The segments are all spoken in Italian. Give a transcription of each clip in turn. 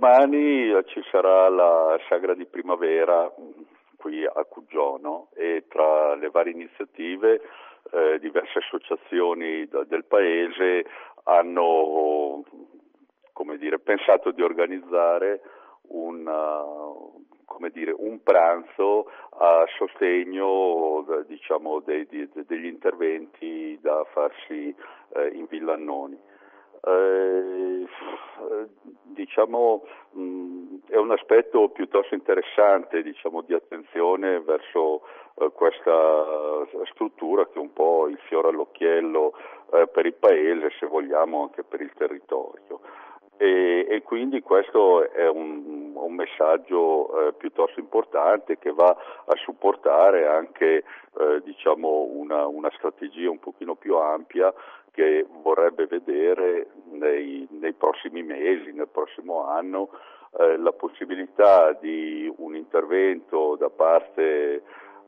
domani ci sarà la Sagra di Primavera qui a Cuggiono e tra le varie iniziative diverse associazioni del paese hanno pensato di organizzare un pranzo a sostegno degli interventi da farsi in Villa Annoni. È un aspetto piuttosto interessante, di attenzione verso questa struttura che è un po' il fiore all'occhiello per il paese, se vogliamo anche per il territorio. E quindi questo è un messaggio piuttosto importante che va a supportare anche una strategia un pochino più ampia che vorrebbe vedere nei prossimi mesi, nel prossimo anno, la possibilità di un intervento da parte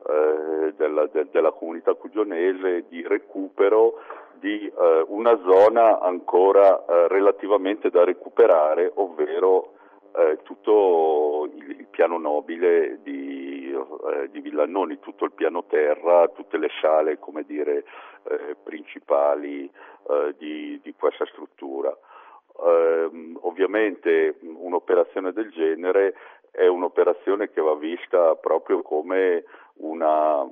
della comunità cugionese di recupero di una zona ancora relativamente da recuperare, ovvero tutto il piano nobile di Villa Annoni, tutto il piano terra, tutte le sale principali di questa struttura. Ovviamente un'operazione del genere è un'operazione che va vista proprio come una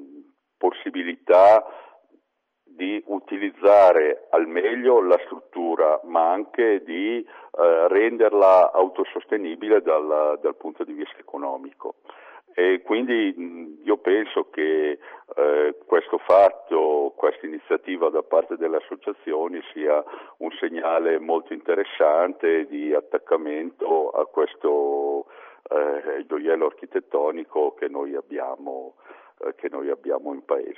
possibilità di utilizzare al meglio la struttura, ma anche di renderla autosostenibile dal punto di vista economico. E quindi io penso che questo fatto, questa iniziativa da parte delle associazioni sia un segnale molto interessante di attaccamento a questo gioiello architettonico che noi abbiamo in paese.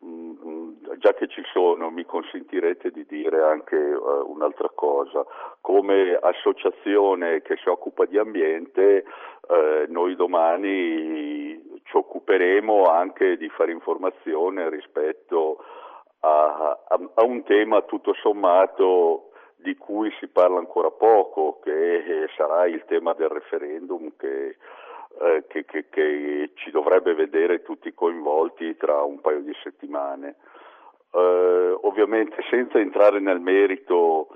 Già che ci sono, mi consentirete di dire anche un'altra cosa. Come associazione che si occupa di ambiente, noi domani ci occuperemo anche di fare informazione rispetto a un tema tutto sommato di cui si parla ancora poco, che sarà il tema del referendum che ci dovrebbe vedere tutti coinvolti tra un paio di settimane. Ovviamente senza entrare nel merito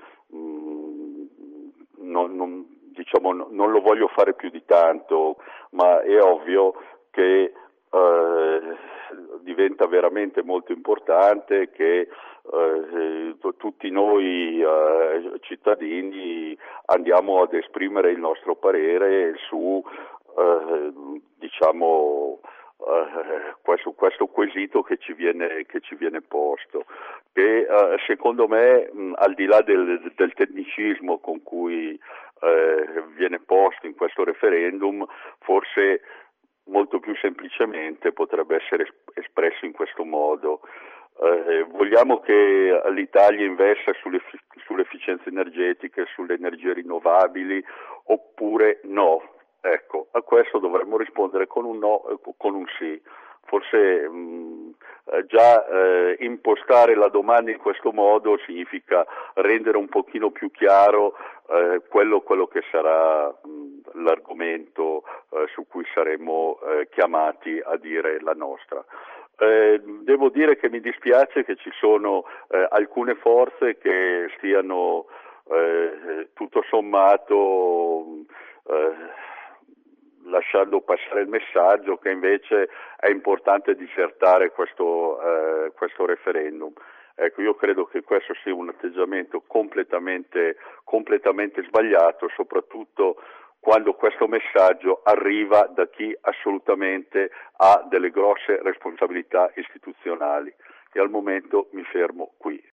non lo voglio fare più di tanto, ma è ovvio che diventa veramente molto importante che tutti noi cittadini andiamo ad esprimere il nostro parere su questo quesito che ci viene posto, che secondo me al di là del tecnicismo con cui viene posto in questo referendum, forse molto più semplicemente potrebbe essere espresso in questo modo. Vogliamo che l'Italia investa sull'efficienza energetica, sulle energie rinnovabili, oppure no? Ecco, a questo dovremmo rispondere con un no e con un sì. Forse già impostare la domanda in questo modo significa rendere un pochino più chiaro quello che sarà l'argomento su cui saremo chiamati a dire la nostra. Devo dire che mi dispiace che ci sono alcune forze che stiano tutto sommato lasciando passare il messaggio che invece è importante disertare questo referendum. Ecco, io credo che questo sia un atteggiamento completamente sbagliato, soprattutto quando questo messaggio arriva da chi assolutamente ha delle grosse responsabilità istituzionali. E al momento mi fermo qui.